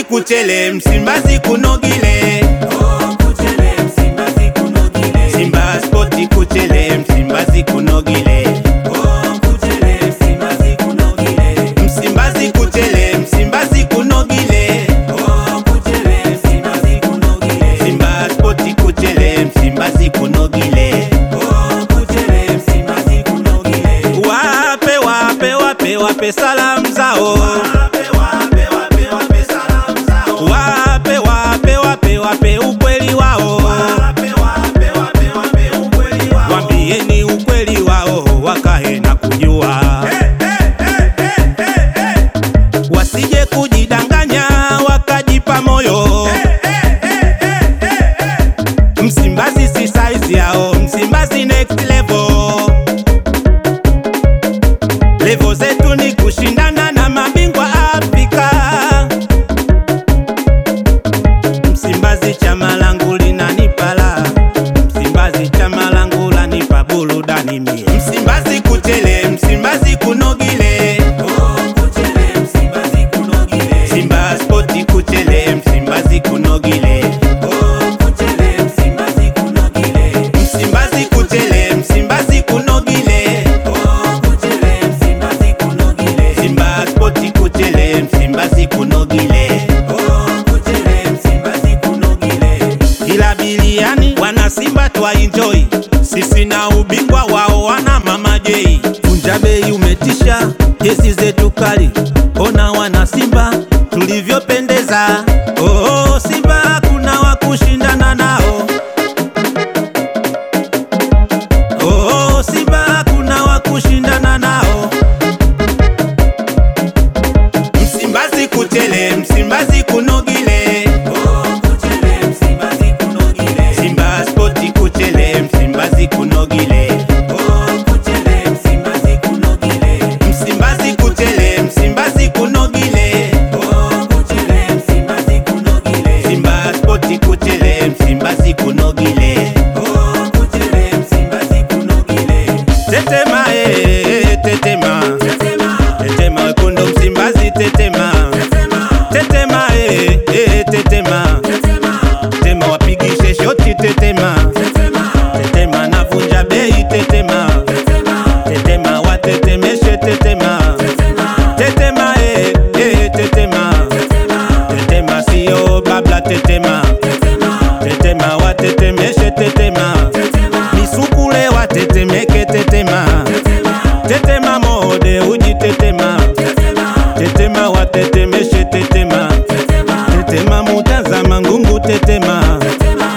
kuchele, Msimbazi kunogile. Oh kuchele, Msimbazi kunogile. Simba Sport kuchele, Msimbazi kunogile. Oh kuchele, Msimbazi kunogile. Msimbazi kuchele, Msimbazi kunogile. Oh kuchele, Msimbazi kunogile. Simba Sport kuchele, Msimbazi kunogile. Oh kuchele, Msimbazi kunogile. Wape wape wape wape salamu zao. Wape wape wape wape salamu zao. Wape wape wape wape ukweli wao. Wape wape wape wape ukweli wao. Wambieni ukweli wao wakae na kujua. Wasije kujidanganya wakajipa moyo. Msimbazi si size yao, Msimbazi next level. Level zetu ni kushindana na mabingwa Afrika. Msimbazi chama langu linanipala, Msimbazi chama langu lanipa burudani mie. Msimbazi kuchele, Msimbazi kunogile. Oh kuchele, Msimbazi kunogile. Simba Sport kuchele, Msimbazi kunogile. Oh kuchele, Msimbazi kunogile. Msimbazi kuchele, Msimbazi kunogile. Oh kuchele, Msimbazi kunogile. Simba Sport kuchele, Msimbazi kunogile. Oh kuchele, Msimbazi kunogile. Kila biliani wana Simba twa enjoy, sisi na ubingwa wao wana Mama J. Vunja bei umetisha, jezi zetu kali, ona wana Simba tulivyopendeza. Oh Simba kuna wakushindana nao. Oh Simba kuna wakushindana nao. Msimbazi kuchele, Msimbazi kunogile. Oh kuchele, Msimbazi kunogile. Simba Sport kuchele, Msimbazi kunogile. Oh kuchele, Msimbazi kunogile. Msimbazi kuchele, Msimbazi kunogile. Oh kuchele, Msimbazi kunogile. Simba Sport kuchele, Msimbazi kunogile. Oh kuchele, Msimbazi kunogile. Tetema tetema. Tetema, Tetema wekundu Msimbazi tetema. tetema, Tetema tetema. tetema, Tetema wapigishe shoti tetema. tetema, Tetema navunja bei tetema. tetema, Tetema watetemeshe tetema. tetema, Tetema tetema. tetema, Tetema sio babla tetema. tetema, Tetema watetemeshe tetema. tetema, Misukule watetemeke tetema. tetema, Tetema mode uji tetema. tetema, Tetema watetemeshe tetema. tetema, Tetema mutazama ngungu tetema. tetema,